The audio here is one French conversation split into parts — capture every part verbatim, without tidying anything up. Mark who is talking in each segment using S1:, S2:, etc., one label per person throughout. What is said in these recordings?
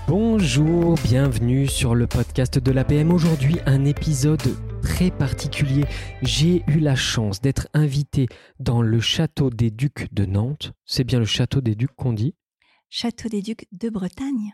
S1: Bonjour, bienvenue sur le podcast de l'A P M. Aujourd'hui, un épisode très particulier. J'ai eu la chance d'être invité dans le château des Ducs de Nantes. C'est bien le château des Ducs qu'on dit ?
S2: Château des Ducs de Bretagne.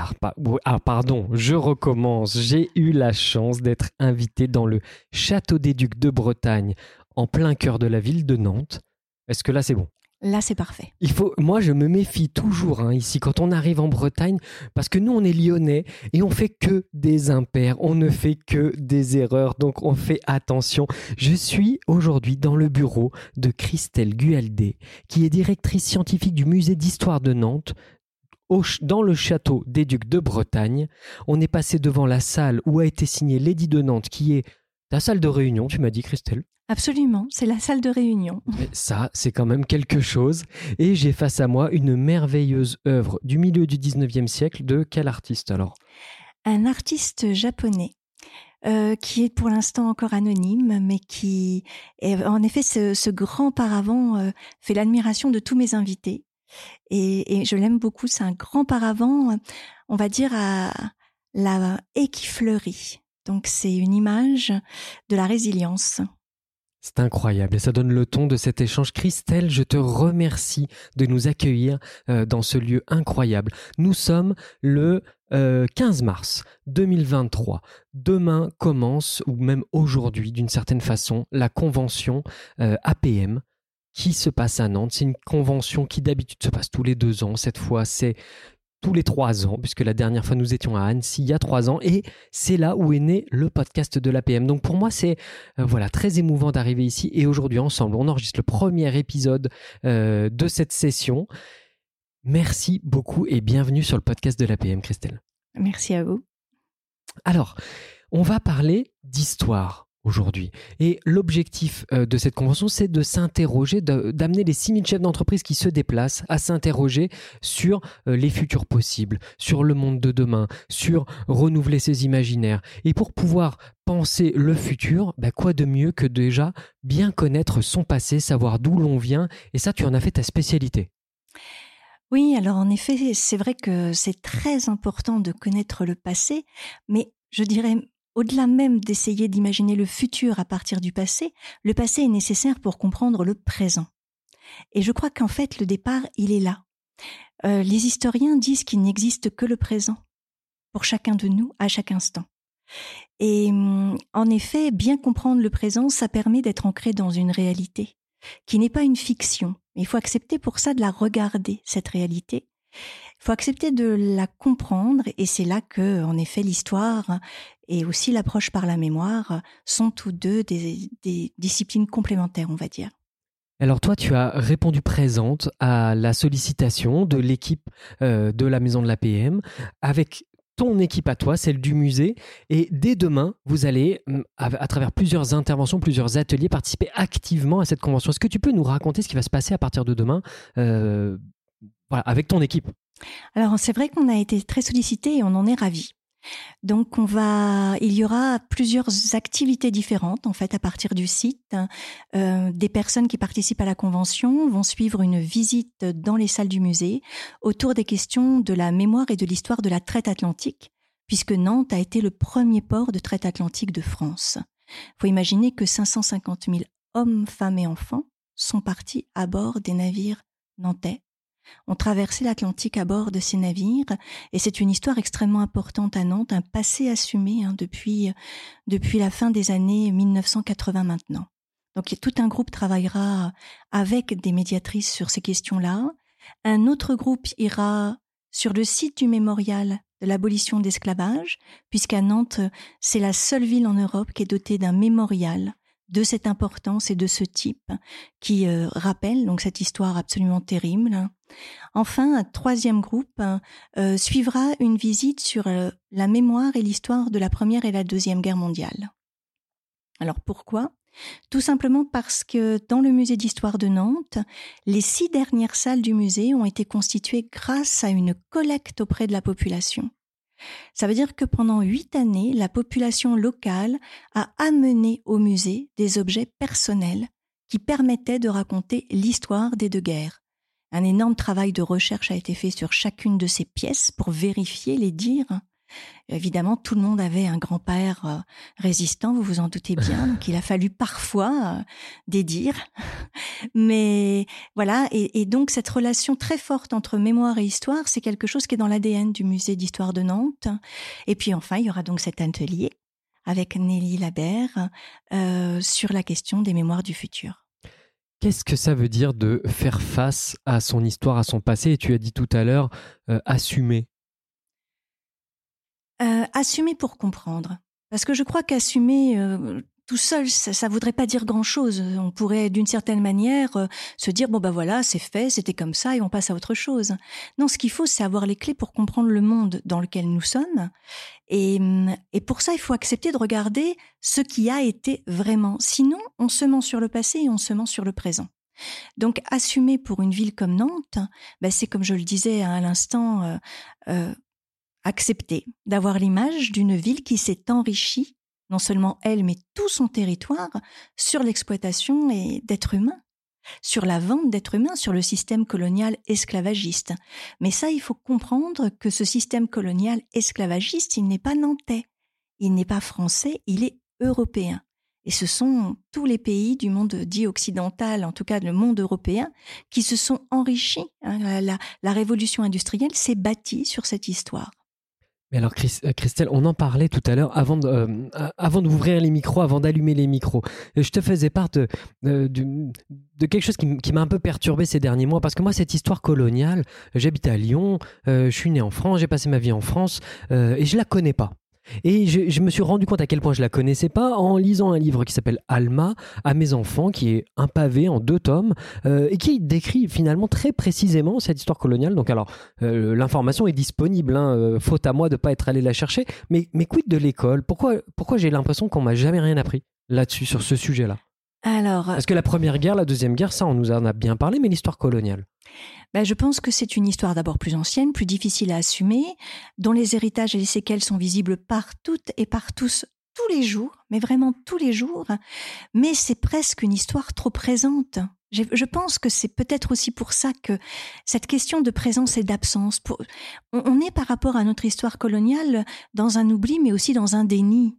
S1: Ah pardon, je recommence. J'ai eu la chance d'être invité dans le château des Ducs de Bretagne, en plein cœur de la ville de Nantes. Est-ce que là c'est bon ?
S2: Là, c'est parfait.
S1: Il faut, moi, je me méfie toujours hein, ici quand on arrive en Bretagne, parce que nous, on est lyonnais et on fait que des impairs, on ne fait que des erreurs, donc on fait attention. Je suis aujourd'hui dans le bureau de Christelle Gualdé, qui est directrice scientifique du musée d'histoire de Nantes, au, dans le château des Ducs de Bretagne. On est passé devant la salle où a été signée l'édit de Nantes, qui est ta salle de réunion, tu m'as dit, Christelle ?
S2: Absolument, c'est la salle de réunion.
S1: Mais ça, c'est quand même quelque chose. Et j'ai face à moi une merveilleuse œuvre du milieu du dix-neuvième siècle. De quel artiste alors ?
S2: Un artiste japonais euh, qui est pour l'instant encore anonyme, mais qui, est, en effet, ce, ce grand paravent euh, fait l'admiration de tous mes invités. Et, et je l'aime beaucoup, c'est un grand paravent, on va dire, à la haie qui fleurit. Donc c'est une image de la résilience.
S1: C'est incroyable et ça donne le ton de cet échange. Christelle, je te remercie de nous accueillir euh, dans ce lieu incroyable. Nous sommes le euh, quinze mars deux mille vingt-trois. Demain commence, ou même aujourd'hui d'une certaine façon, la convention euh, A P M qui se passe à Nantes. C'est une convention qui d'habitude se passe tous les deux ans. Cette fois, c'est tous les trois ans, puisque la dernière fois nous étions à Annecy il y a trois ans, et c'est là où est né le podcast de l'A P M. Donc pour moi c'est euh, voilà très émouvant d'arriver ici, et aujourd'hui ensemble on enregistre le premier épisode euh, de cette session. Merci beaucoup et bienvenue sur le podcast de l'A P M, Christelle.
S2: Merci à vous.
S1: Alors, on va parler d'histoire aujourd'hui. Et l'objectif euh, de cette convention, c'est de s'interroger, de, d'amener les six mille chefs d'entreprise qui se déplacent à s'interroger sur euh, les futurs possibles, sur le monde de demain, sur renouveler ses imaginaires. Et pour pouvoir penser le futur, bah, quoi de mieux que déjà bien connaître son passé, savoir d'où l'on vient. Et ça, tu en as fait ta spécialité.
S2: Oui, alors en effet, c'est vrai que c'est très important de connaître le passé, mais je dirais au-delà même d'essayer d'imaginer le futur à partir du passé, le passé est nécessaire pour comprendre le présent. Et je crois qu'en fait, le départ, il est là. Euh, les historiens disent qu'il n'existe que le présent, pour chacun de nous, à chaque instant. Et en effet, bien comprendre le présent, ça permet d'être ancré dans une réalité, qui n'est pas une fiction. Il faut accepter pour ça de la regarder, cette réalité. Il faut accepter de la comprendre, et c'est là que, en effet, l'histoire et aussi l'approche par la mémoire sont tous deux des, des disciplines complémentaires, on va dire.
S1: Alors toi, tu as répondu présente à la sollicitation de l'équipe euh, de la Maison de l'A P M avec ton équipe à toi, celle du musée. Et dès demain, vous allez, à, à travers plusieurs interventions, plusieurs ateliers, participer activement à cette convention. Est-ce que tu peux nous raconter ce qui va se passer à partir de demain euh, voilà, avec ton équipe ?
S2: Alors, c'est vrai qu'on a été très sollicités et on en est ravis. Donc, on va, il y aura plusieurs activités différentes, en fait, à partir du site. Euh, des personnes qui participent à la convention vont suivre une visite dans les salles du musée autour des questions de la mémoire et de l'histoire de la traite atlantique, puisque Nantes a été le premier port de traite atlantique de France. Il faut imaginer que cinq cent cinquante mille hommes, femmes et enfants sont partis à bord des navires nantais, ont traversé l'Atlantique à bord de ces navires, et c'est une histoire extrêmement importante à Nantes, un passé assumé hein, depuis, depuis la fin des années mille neuf cent quatre-vingts maintenant. Donc tout un groupe travaillera avec des médiatrices sur ces questions-là. Un autre groupe ira sur le site du mémorial de l'abolition de l'esclavage, puisqu'à Nantes, c'est la seule ville en Europe qui est dotée d'un mémorial de cette importance et de ce type qui euh, rappelle donc cette histoire absolument terrible. Enfin, un troisième groupe euh, suivra une visite sur euh, la mémoire et l'histoire de la Première et la Deuxième Guerre mondiale. Alors pourquoi ? Tout simplement parce que dans le musée d'histoire de Nantes, les six dernières salles du musée ont été constituées grâce à une collecte auprès de la population. Ça veut dire que pendant huit années, la population locale a amené au musée des objets personnels qui permettaient de raconter l'histoire des deux guerres. Un énorme travail de recherche a été fait sur chacune de ces pièces pour vérifier les dires. Évidemment, tout le monde avait un grand-père euh, résistant, vous vous en doutez bien, donc il a fallu parfois euh, des dires. Mais voilà, et, et donc cette relation très forte entre mémoire et histoire, c'est quelque chose qui est dans l'A D N du musée d'histoire de Nantes. Et puis enfin, il y aura donc cet atelier avec Nelly Labère euh, sur la question des mémoires du futur.
S1: Qu'est-ce que ça veut dire de faire face à son histoire, à son passé? Et tu as dit tout à l'heure, euh, assumer.
S2: Euh, assumer pour comprendre. Parce que je crois qu'assumer euh, tout seul, ça ne voudrait pas dire grand-chose. On pourrait, d'une certaine manière, euh, se dire, bon ben voilà, c'est fait, c'était comme ça, et on passe à autre chose. Non, ce qu'il faut, c'est avoir les clés pour comprendre le monde dans lequel nous sommes. Et, et pour ça, il faut accepter de regarder ce qui a été vraiment. Sinon, on se ment sur le passé et on se ment sur le présent. Donc, assumer pour une ville comme Nantes, ben, c'est comme je le disais à l'instant, euh, euh, accepter d'avoir l'image d'une ville qui s'est enrichie, non seulement elle, mais tout son territoire, sur l'exploitation et d'êtres humains, sur la vente d'êtres humains, sur le système colonial esclavagiste. Mais ça, il faut comprendre que ce système colonial esclavagiste, il n'est pas nantais, il n'est pas français, il est européen. Et ce sont tous les pays du monde dit occidental, en tout cas le monde européen, qui se sont enrichis. La, la, la révolution industrielle s'est bâtie sur cette histoire.
S1: Mais alors Christelle, on en parlait tout à l'heure avant de, euh, avant d'ouvrir les micros, avant d'allumer les micros. Je te faisais part de, de, de quelque chose qui, qui m'a un peu perturbé ces derniers mois, parce que moi, cette histoire coloniale, j'habite à Lyon, euh, je suis né en France, j'ai passé ma vie en France, euh, et je la connais pas. Et je, je me suis rendu compte à quel point je la connaissais pas en lisant un livre qui s'appelle Alma à mes enfants, qui est un pavé en deux tomes euh, et qui décrit finalement très précisément cette histoire coloniale. Donc alors euh, l'information est disponible, hein, euh, faute à moi de pas être allé la chercher. Mais mais quid de l'école? Pourquoi pourquoi j'ai l'impression qu'on m'a jamais rien appris là-dessus, sur ce sujet-là?
S2: Alors,
S1: parce que la première guerre, la deuxième guerre, ça on nous en a bien parlé, mais l'histoire coloniale.
S2: Ben, je pense que c'est une histoire d'abord plus ancienne, plus difficile à assumer, dont les héritages et les séquelles sont visibles par toutes et par tous, tous les jours, mais vraiment tous les jours. Mais c'est presque une histoire trop présente. Je, je pense que c'est peut-être aussi pour ça que cette question de présence et d'absence, pour, on, on est par rapport à notre histoire coloniale dans un oubli, mais aussi dans un déni.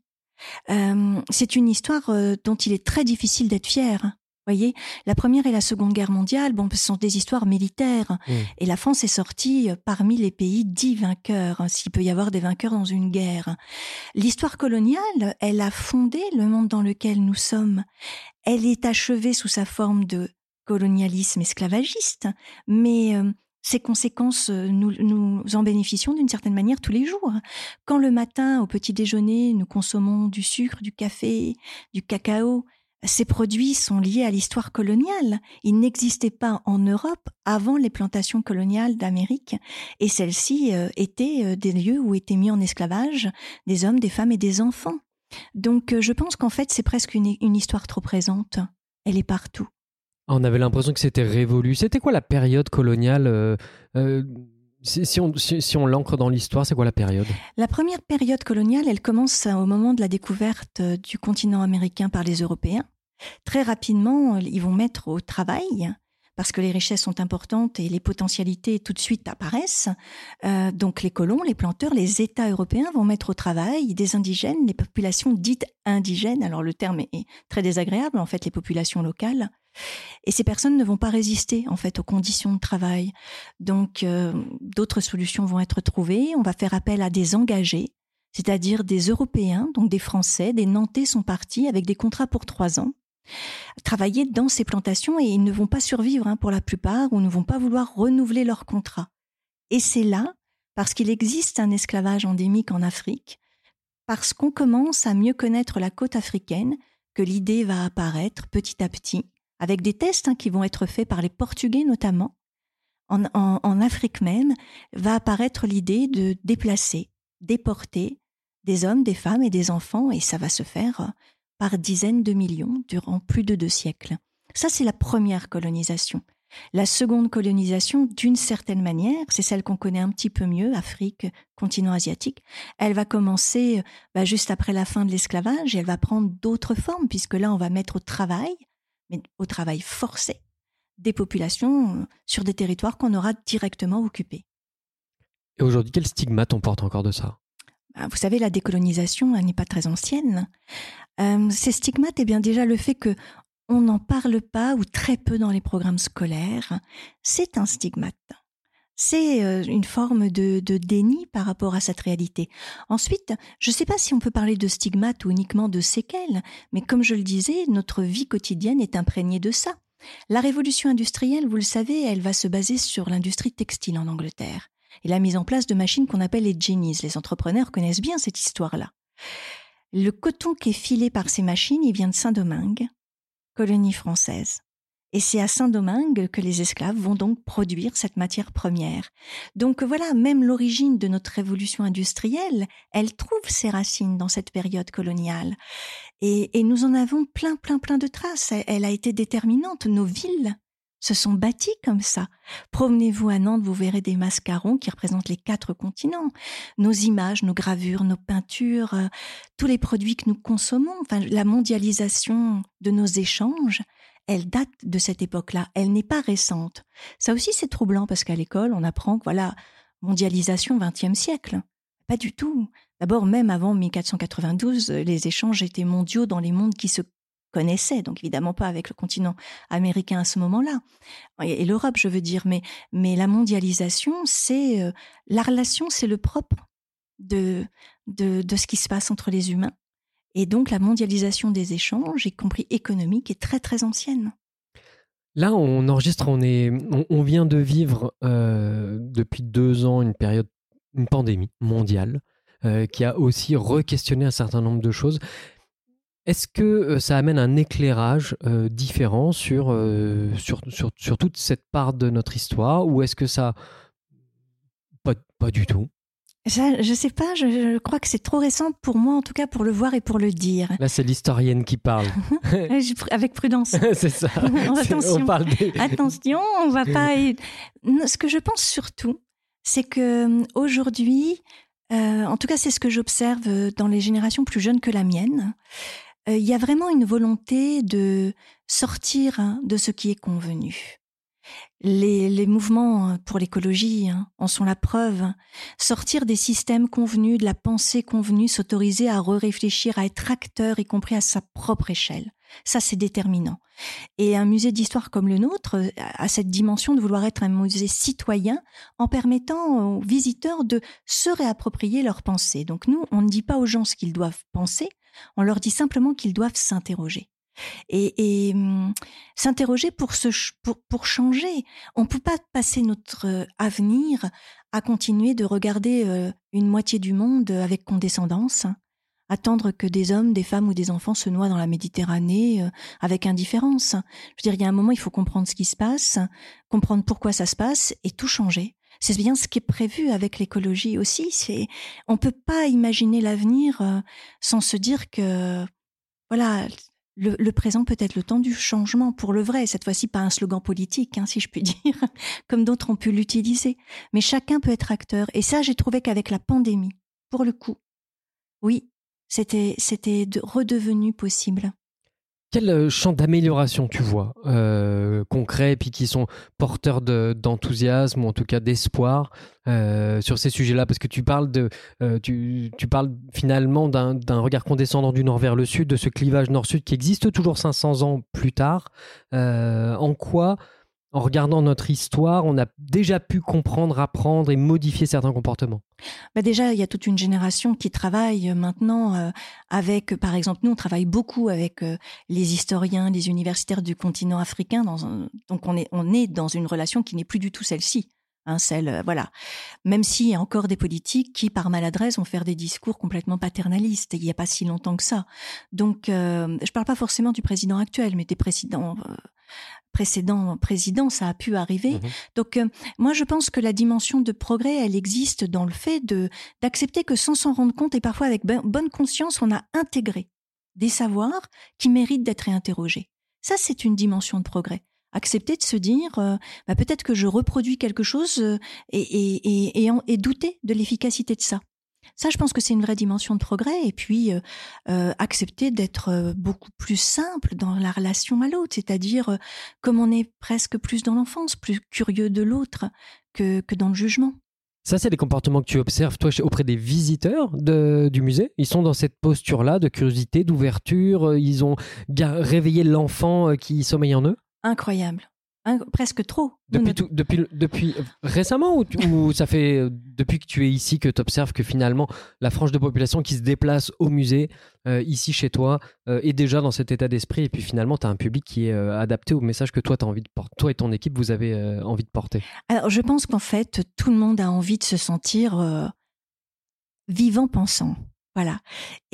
S2: Euh, c'est une histoire euh, dont il est très difficile d'être fier. Voyez, la première et la seconde guerre mondiale, bon, ce sont des histoires militaires. Mmh. Et la France est sortie parmi les pays dits vainqueurs, hein, s'il peut y avoir des vainqueurs dans une guerre. L'histoire coloniale, elle a fondé le monde dans lequel nous sommes. Elle est achevée sous sa forme de colonialisme esclavagiste, mais euh, ces conséquences, nous, nous en bénéficions d'une certaine manière tous les jours. Quand le matin, au petit déjeuner, nous consommons du sucre, du café, du cacao, ces produits sont liés à l'histoire coloniale. Ils n'existaient pas en Europe avant les plantations coloniales d'Amérique. Et celles-ci euh, étaient euh, des lieux où étaient mis en esclavage des hommes, des femmes et des enfants. Donc euh, je pense qu'en fait, c'est presque une, une histoire trop présente. Elle est partout.
S1: On avait l'impression que c'était révolu. C'était quoi la période coloniale euh, euh... Si, si on, si, si on l'ancre dans l'histoire, c'est quoi la période?
S2: La première période coloniale, elle commence au moment de la découverte du continent américain par les Européens. Très rapidement, ils vont mettre au travail, parce que les richesses sont importantes et les potentialités tout de suite apparaissent. Euh, donc les colons, les planteurs, les États européens vont mettre au travail des indigènes, les populations dites indigènes. Alors le terme est très désagréable, en fait, les populations locales. Et ces personnes ne vont pas résister en fait aux conditions de travail. Donc euh, d'autres solutions vont être trouvées. On va faire appel à des engagés, c'est-à-dire des Européens, donc des Français, des Nantais sont partis avec des contrats pour trois ans, travailler dans ces plantations et ils ne vont pas survivre hein, pour la plupart ou ne vont pas vouloir renouveler leur contrat. Et c'est là, parce qu'il existe un esclavage endémique en Afrique, parce qu'on commence à mieux connaître la côte africaine, que l'idée va apparaître petit à petit, avec des tests hein, qui vont être faits par les Portugais notamment. En, en, en Afrique même, va apparaître l'idée de déplacer, déporter des hommes, des femmes et des enfants, et ça va se faire par dizaines de millions durant plus de deux siècles. Ça, c'est la première colonisation. La seconde colonisation, d'une certaine manière, c'est celle qu'on connaît un petit peu mieux, Afrique, continent asiatique. Elle va commencer bah, juste après la fin de l'esclavage et elle va prendre d'autres formes, puisque là, on va mettre au travail, mais au travail forcé, des populations sur des territoires qu'on aura directement occupés.
S1: Et aujourd'hui, quel stigmate on porte encore de ça ?
S2: Vous savez, la décolonisation, elle n'est pas très ancienne. Euh, ces stigmates, eh bien déjà le fait que on n'en parle pas ou très peu dans les programmes scolaires, c'est un stigmate. C'est euh, une forme de, de déni par rapport à cette réalité. Ensuite, je ne sais pas si on peut parler de stigmate ou uniquement de séquelles, mais comme je le disais, notre vie quotidienne est imprégnée de ça. La révolution industrielle, vous le savez, elle va se baser sur l'industrie textile en Angleterre et la mise en place de machines qu'on appelle les jennies. Les entrepreneurs connaissent bien cette histoire-là. Le coton qui est filé par ces machines, il vient de Saint-Domingue, colonie française. Et c'est à Saint-Domingue que les esclaves vont donc produire cette matière première. Donc voilà, même l'origine de notre révolution industrielle, elle trouve ses racines dans cette période coloniale. Et, et nous en avons plein, plein, plein de traces. Elle a été déterminante. Nos villes se sont bâties comme ça. Promenez-vous à Nantes, vous verrez des mascarons qui représentent les quatre continents. Nos images, nos gravures, nos peintures, euh, tous les produits que nous consommons, enfin, la mondialisation de nos échanges, elle date de cette époque-là. Elle n'est pas récente. Ça aussi, c'est troublant parce qu'à l'école, on apprend que, voilà, mondialisation vingtième siècle. Pas du tout. D'abord, même avant mille quatre cent quatre-vingt-douze, les échanges étaient mondiaux dans les mondes qui se connaissaient, donc évidemment pas avec le continent américain à ce moment-là. Et, et l'Europe, je veux dire. Mais, mais la mondialisation, c'est... Euh, la relation, c'est le propre de, de, de ce qui se passe entre les humains. Et donc, la mondialisation des échanges, y compris économiques, est très, très ancienne.
S1: Là, on enregistre, on, est, on, on vient de vivre euh, depuis deux ans une période, une pandémie mondiale euh, qui a aussi re-questionné un certain nombre de choses. Est-ce que euh, ça amène un éclairage euh, différent sur, euh, sur, sur, sur toute cette part de notre histoire, ou est-ce que ça... Pas, pas du tout.
S2: Je, je sais pas, je, je crois que c'est trop récent pour moi, en tout cas pour le voir et pour le dire.
S1: Là, c'est l'historienne qui parle.
S2: Avec prudence.
S1: C'est ça.
S2: Attention,
S1: on parle des...
S2: attention, on va pas... Ce que je pense surtout, c'est que aujourd'hui, euh, en tout cas c'est ce que j'observe dans les générations plus jeunes que la mienne, il euh, y a vraiment une volonté de sortir hein, de ce qui est convenu. Les, les mouvements pour l'écologie hein, en sont la preuve. Sortir des systèmes convenus, de la pensée convenue, s'autoriser à re-réfléchir, à être acteur, y compris à sa propre échelle. Ça, c'est déterminant. Et un musée d'histoire comme le nôtre a cette dimension de vouloir être un musée citoyen en permettant aux visiteurs de se réapproprier leur pensée. Donc nous, on ne dit pas aux gens ce qu'ils doivent penser, on leur dit simplement qu'ils doivent s'interroger. Et, et hum, s'interroger pour, se, pour, pour changer. On ne peut pas passer notre avenir à continuer de regarder euh, une moitié du monde avec condescendance, hein, attendre que des hommes, des femmes ou des enfants se noient dans la Méditerranée euh, avec indifférence. Je veux dire, il y a un moment, il faut comprendre ce qui se passe, comprendre pourquoi ça se passe et tout changer. C'est bien ce qui est prévu avec l'écologie aussi. C'est, on ne peut pas imaginer l'avenir euh, sans se dire que, voilà... Le, le présent peut être le temps du changement pour le vrai. Cette fois-ci, pas un slogan politique, hein, si je puis dire, comme d'autres ont pu l'utiliser. Mais chacun peut être acteur. Et ça, j'ai trouvé qu'avec la pandémie, pour le coup, oui, c'était, c'était de, redevenu possible.
S1: Quel champ d'amélioration tu vois, euh, concret, puis qui sont porteurs de, d'enthousiasme ou en tout cas d'espoir euh, sur ces sujets-là? Parce que tu parles, de, euh, tu, tu parles finalement d'un, d'un regard condescendant du nord vers le sud, de ce clivage nord-sud qui existe toujours cinq cents ans plus tard. Euh, en quoi, en regardant notre histoire, on a déjà pu comprendre, apprendre et modifier certains comportements?
S2: Bah déjà, il y a toute une génération qui travaille maintenant euh, avec, par exemple, nous, on travaille beaucoup avec euh, les historiens, les universitaires du continent africain. Dans un, donc, on est, on est dans une relation qui n'est plus du tout celle-ci. Hein, celle, euh, voilà. Même s'il y a encore des politiques qui, par maladresse, vont faire des discours complètement paternalistes. Et il n'y a pas si longtemps que ça. Donc, euh, je ne parle pas forcément du président actuel, mais des présidents... Euh, précédent président, ça a pu arriver. Mmh. Donc, euh, moi, je pense que la dimension de progrès, elle existe dans le fait de, d'accepter que sans s'en rendre compte, et parfois avec ben, bonne conscience, on a intégré des savoirs qui méritent d'être réinterrogés. Ça, c'est une dimension de progrès. Accepter de se dire, euh, bah, peut-être que je reproduis quelque chose euh, et, et, et, et, en, et douter de l'efficacité de ça. Ça, je pense que c'est une vraie dimension de progrès. Et puis, euh, euh, accepter d'être euh, beaucoup plus simple dans la relation à l'autre. C'est-à-dire, euh, comme on est presque plus dans l'enfance, plus curieux de l'autre que, que dans le jugement.
S1: Ça, c'est des comportements que tu observes, toi, auprès des visiteurs de, du musée. Ils sont dans cette posture-là de curiosité, d'ouverture. Ils ont ga- réveillé l'enfant qui sommeille en eux.
S2: Incroyable. Un, presque trop.
S1: Depuis,
S2: Nous,
S1: tout, depuis, depuis récemment ou, ou ça fait depuis que tu es ici que tu observes que finalement la frange de population qui se déplace au musée, euh, ici chez toi, euh, est déjà dans cet état d'esprit et puis finalement tu as un public qui est euh, adapté au message que toi, t'as envie de porter. Toi et ton équipe, vous avez euh, envie de porter.
S2: Alors je pense qu'en fait, tout le monde a envie de se sentir euh, vivant, pensant. Voilà.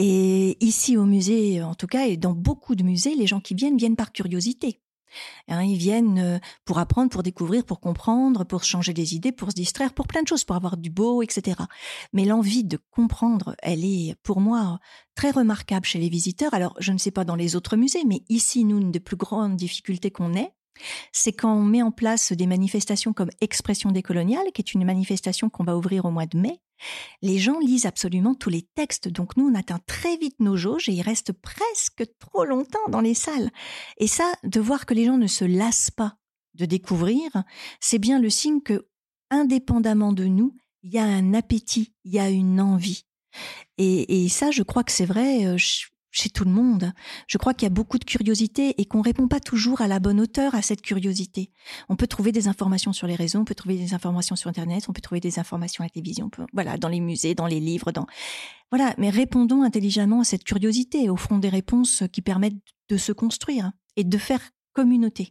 S2: Et ici au musée, en tout cas, et dans beaucoup de musées, les gens qui viennent viennent par curiosité. Hein, ils viennent pour apprendre, pour découvrir, pour comprendre, pour se changer des idées, pour se distraire, pour plein de choses, pour avoir du beau, et cetera. Mais l'envie de comprendre, elle est pour moi très remarquable chez les visiteurs. Alors, je ne sais pas dans les autres musées, mais ici, nous, une des plus grandes difficultés qu'on ait, c'est quand on met en place des manifestations comme Expression décoloniale, qui est une manifestation qu'on va ouvrir au mois de mai. Les gens lisent absolument tous les textes, donc nous, on atteint très vite nos jauges et ils restent presque trop longtemps dans les salles. Et ça, de voir que les gens ne se lassent pas de découvrir, c'est bien le signe que, indépendamment de nous, il y a un appétit, il y a une envie. Et, et ça, je crois que c'est vrai chez tout le monde. Je crois qu'il y a beaucoup de curiosité et qu'on répond pas toujours à la bonne hauteur à cette curiosité. On peut trouver des informations sur les réseaux, on peut trouver des informations sur Internet, on peut trouver des informations à la télévision, on peut, voilà, dans les musées, dans les livres, dans, voilà. Mais répondons intelligemment à cette curiosité et offrons des réponses qui permettent de se construire et de faire communauté.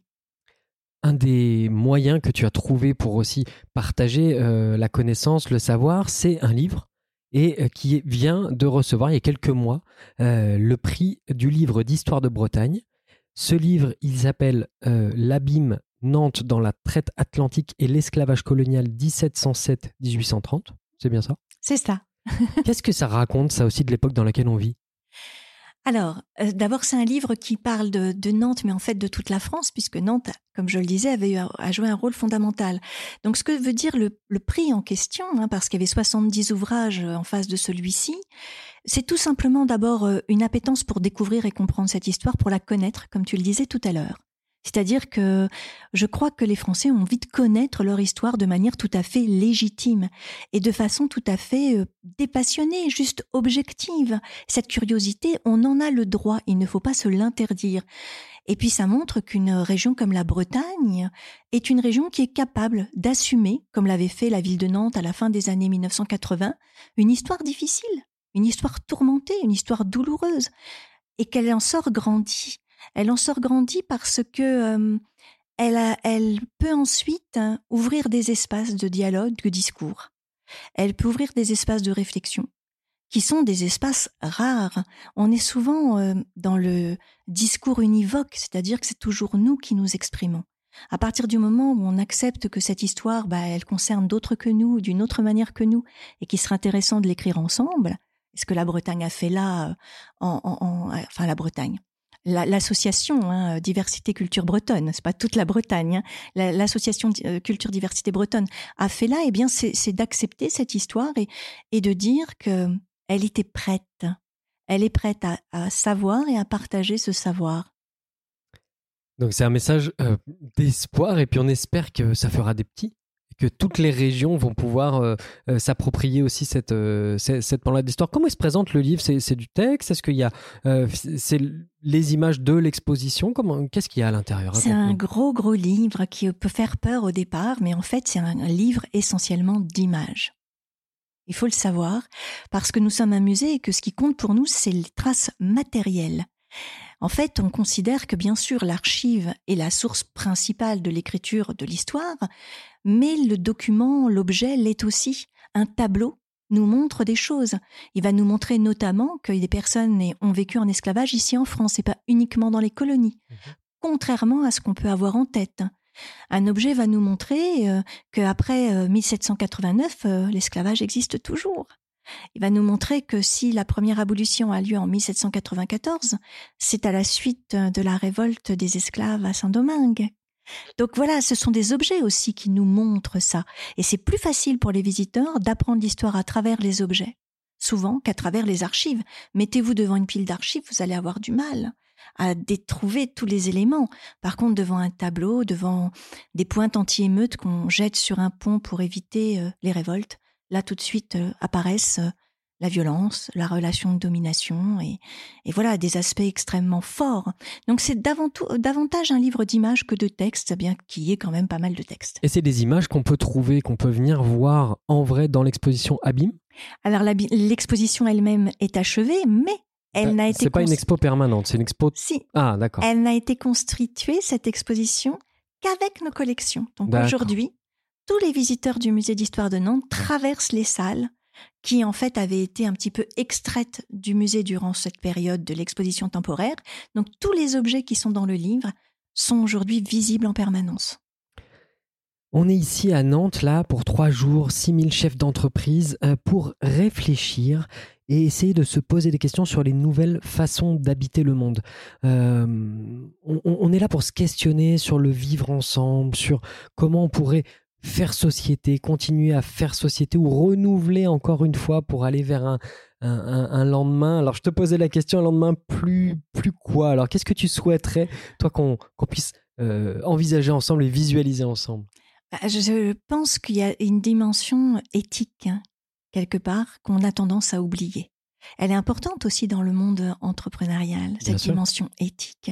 S1: Un des moyens que tu as trouvé pour aussi partager euh, la connaissance, le savoir, c'est un livre. Et qui vient de recevoir il y a quelques mois euh, le prix du livre d'histoire de Bretagne. Ce livre, il s'appelle euh, L'abîme, Nantes dans la traite atlantique et l'esclavage colonial dix-sept cent sept à dix-huit cent trente. C'est bien ça ?
S2: C'est ça.
S1: Qu'est-ce que ça raconte, ça aussi, de l'époque dans laquelle on vit ?
S2: Alors, euh, d'abord, c'est un livre qui parle de, de Nantes, mais en fait de toute la France, puisque Nantes, comme je le disais, avait eu, a joué un rôle fondamental. Donc, ce que veut dire le, le prix en question, hein, parce qu'il y avait soixante-dix ouvrages en face de celui-ci, c'est tout simplement d'abord une appétence pour découvrir et comprendre cette histoire, pour la connaître, comme tu le disais tout à l'heure. C'est-à-dire que je crois que les Français ont envie de connaître leur histoire de manière tout à fait légitime et de façon tout à fait dépassionnée, juste objective. Cette curiosité, on en a le droit, il ne faut pas se l'interdire. Et puis ça montre qu'une région comme la Bretagne est une région qui est capable d'assumer, comme l'avait fait la ville de Nantes à la fin des années mille neuf cent quatre-vingts, une histoire difficile, une histoire tourmentée, une histoire douloureuse, et qu'elle en sort grandie. Elle en sort grandie parce que euh, elle, a, elle peut ensuite hein, ouvrir des espaces de dialogue, de discours. Elle peut ouvrir des espaces de réflexion, qui sont des espaces rares. On est souvent euh, dans le discours univoque, c'est-à-dire que c'est toujours nous qui nous exprimons. À partir du moment où on accepte que cette histoire, bah, elle concerne d'autres que nous, d'une autre manière que nous, et qu'il serait intéressant de l'écrire ensemble, ce que la Bretagne a fait là, en, en, en, enfin la Bretagne, l'association hein, Diversité Culture Bretonne, c'est pas toute la Bretagne, hein, l'association Culture Diversité Bretonne a fait là, eh bien c'est, c'est d'accepter cette histoire et, et de dire que elle était prête, elle est prête à, à savoir et à partager ce savoir.
S1: Donc c'est un message euh, d'espoir et puis on espère que ça fera des petits. Que toutes les régions vont pouvoir euh, euh, s'approprier aussi cette, euh, cette, cette pan-là d'histoire. Comment il se présente le livre ? c'est, c'est du texte ? Est-ce qu'il y a euh, c'est les images de l'exposition ? Comment, qu'est-ce qu'il y a à l'intérieur ?
S2: C'est un gros, gros livre qui peut faire peur au départ, mais en fait, c'est un, un livre essentiellement d'images. Il faut le savoir, parce que nous sommes un musée et que ce qui compte pour nous, c'est les traces matérielles. En fait, on considère que bien sûr l'archive est la source principale de l'écriture de l'histoire, mais le document, l'objet l'est aussi. Un tableau nous montre des choses. Il va nous montrer notamment que des personnes ont vécu en esclavage ici en France et pas uniquement dans les colonies, mmh. contrairement à ce qu'on peut avoir en tête. Un objet va nous montrer euh, qu'après euh, mille sept cent quatre-vingt-neuf, euh, l'esclavage existe toujours. Il va nous montrer que si la première abolition a lieu en mille sept cent quatre-vingt-quatorze, c'est à la suite de la révolte des esclaves à Saint-Domingue. Donc voilà, ce sont des objets aussi qui nous montrent ça. Et c'est plus facile pour les visiteurs d'apprendre l'histoire à travers les objets souvent qu'à travers les archives. Mettez-vous devant une pile d'archives, vous allez avoir du mal à trouver tous les éléments. Par contre, devant un tableau, devant des pointes anti-émeutes qu'on jette sur un pont pour éviter euh, les révoltes, là tout de suite euh, apparaissent euh, la violence, la relation de domination et, et voilà, des aspects extrêmement forts. Donc c'est davantage un livre d'images que de textes, bien qu'il y ait quand même pas mal de textes.
S1: Et c'est des images qu'on peut trouver, qu'on peut venir voir en vrai dans l'exposition Abîme ?
S2: Alors l'exposition elle-même est achevée, mais elle euh, n'a été...
S1: C'est pas
S2: const...
S1: une expo permanente, c'est une expo...
S2: Si.
S1: Ah, d'accord.
S2: Elle n'a été constituée, cette exposition, qu'avec nos collections. Donc d'accord. Aujourd'hui, tous les visiteurs du musée d'histoire de Nantes traversent les salles qui en fait avaient été un petit peu extraites du musée durant cette période de l'exposition temporaire. Donc tous les objets qui sont dans le livre sont aujourd'hui visibles en permanence.
S1: On est ici à Nantes, là, pour trois jours, six mille chefs d'entreprise, euh, pour réfléchir et essayer de se poser des questions sur les nouvelles façons d'habiter le monde. Euh, on, on est là pour se questionner sur le vivre ensemble, sur comment on pourrait faire société, continuer à faire société ou renouveler encore une fois pour aller vers un, un, un, un lendemain. Alors, je te posais la question, un lendemain plus, plus quoi ? Alors, qu'est-ce que tu souhaiterais, toi, qu'on, qu'on puisse euh, envisager ensemble et visualiser ensemble ?
S2: Je pense qu'il y a une dimension éthique, hein, quelque part, qu'on a tendance à oublier. Elle est importante aussi dans le monde entrepreneurial, cette dimension éthique.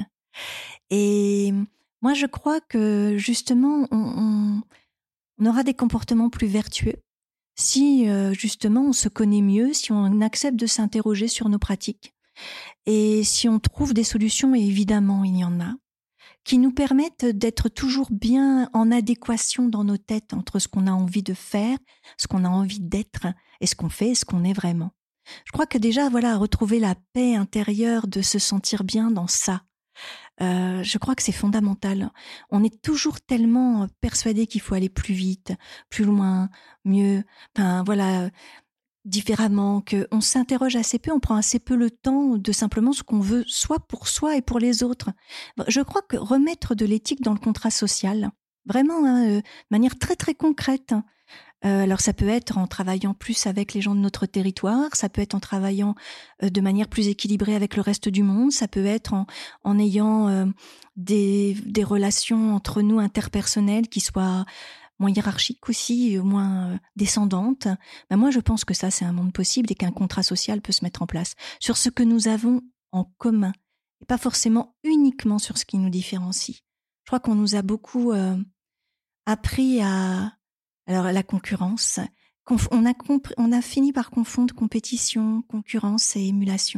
S2: Et moi, je crois que, justement, on... on On aura des comportements plus vertueux si, euh, justement, on se connaît mieux, si on accepte de s'interroger sur nos pratiques et si on trouve des solutions, et évidemment, il y en a, qui nous permettent d'être toujours bien en adéquation dans nos têtes entre ce qu'on a envie de faire, ce qu'on a envie d'être et ce qu'on fait et ce qu'on est vraiment. Je crois que déjà, voilà, retrouver la paix intérieure de se sentir bien dans ça, Euh, je crois que c'est fondamental. On est toujours tellement persuadé qu'il faut aller plus vite, plus loin, mieux, enfin voilà, différemment, qu'on s'interroge assez peu, on prend assez peu le temps de simplement ce qu'on veut, soit pour soi et pour les autres. Je crois que remettre de l'éthique dans le contrat social, vraiment, hein, euh, de manière très très concrète, hein. Euh, alors ça peut être en travaillant plus avec les gens de notre territoire, ça peut être en travaillant euh, de manière plus équilibrée avec le reste du monde, ça peut être en, en ayant euh, des, des relations entre nous interpersonnelles qui soient moins hiérarchiques aussi, moins euh, descendantes. Ben moi je pense que ça c'est un monde possible et qu'un contrat social peut se mettre en place sur ce que nous avons en commun et pas forcément uniquement sur ce qui nous différencie. Je crois qu'on nous a beaucoup euh, appris à... Alors, la concurrence, on a, compris, on a fini par confondre compétition, concurrence et émulation.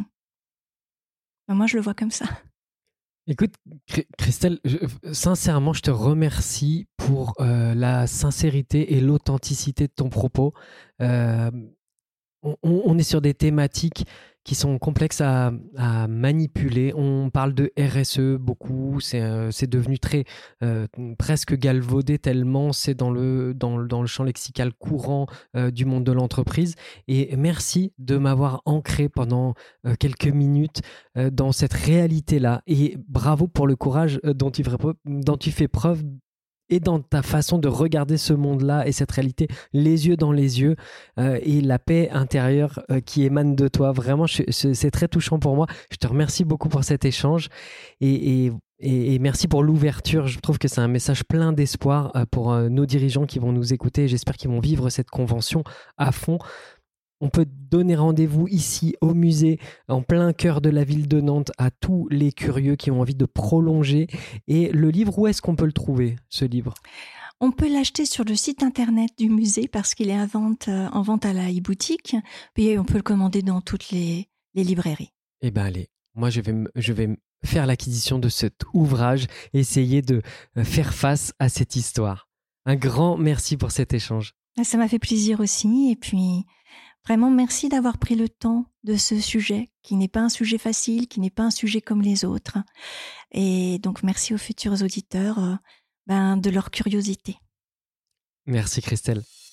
S2: Ben moi, je le vois comme ça.
S1: Écoute, Christelle, je, sincèrement, je te remercie pour euh, la sincérité et l'authenticité de ton propos. Euh, on, on est sur des thématiques qui sont complexes à, à manipuler. On parle de R S E beaucoup, c'est, euh, c'est devenu très euh, presque galvaudé tellement c'est dans le, dans, dans le champ lexical courant euh, du monde de l'entreprise. Et merci de m'avoir ancré pendant euh, quelques minutes euh, dans cette réalité-là. Et bravo pour le courage euh, dont, tu fais preuve, dont tu fais preuve et dans ta façon de regarder ce monde-là et cette réalité, les yeux dans les yeux, euh, et la paix intérieure euh, qui émane de toi. Vraiment, je, je, c'est très touchant pour moi. Je te remercie beaucoup pour cet échange et, et, et, et merci pour l'ouverture. Je trouve que c'est un message plein d'espoir euh, pour euh, nos dirigeants qui vont nous écouter. J'espère qu'ils vont vivre cette convention à fond. On peut donner rendez-vous ici au musée, en plein cœur de la ville de Nantes, à tous les curieux qui ont envie de prolonger. Et le livre, où est-ce qu'on peut le trouver, ce livre ?
S2: On peut l'acheter sur le site internet du musée parce qu'il est à vente, euh, en vente à la e-boutique. Puis on peut le commander dans toutes les, les librairies.
S1: Eh bien allez, moi je vais, je vais faire l'acquisition de cet ouvrage et essayer de faire face à cette histoire. Un grand merci pour cet échange.
S2: Ça m'a fait plaisir aussi. Et puis... Vraiment, merci d'avoir pris le temps de ce sujet, qui n'est pas un sujet facile, qui n'est pas un sujet comme les autres. Et donc, merci aux futurs auditeurs euh, ben, de leur curiosité.
S1: Merci Christelle.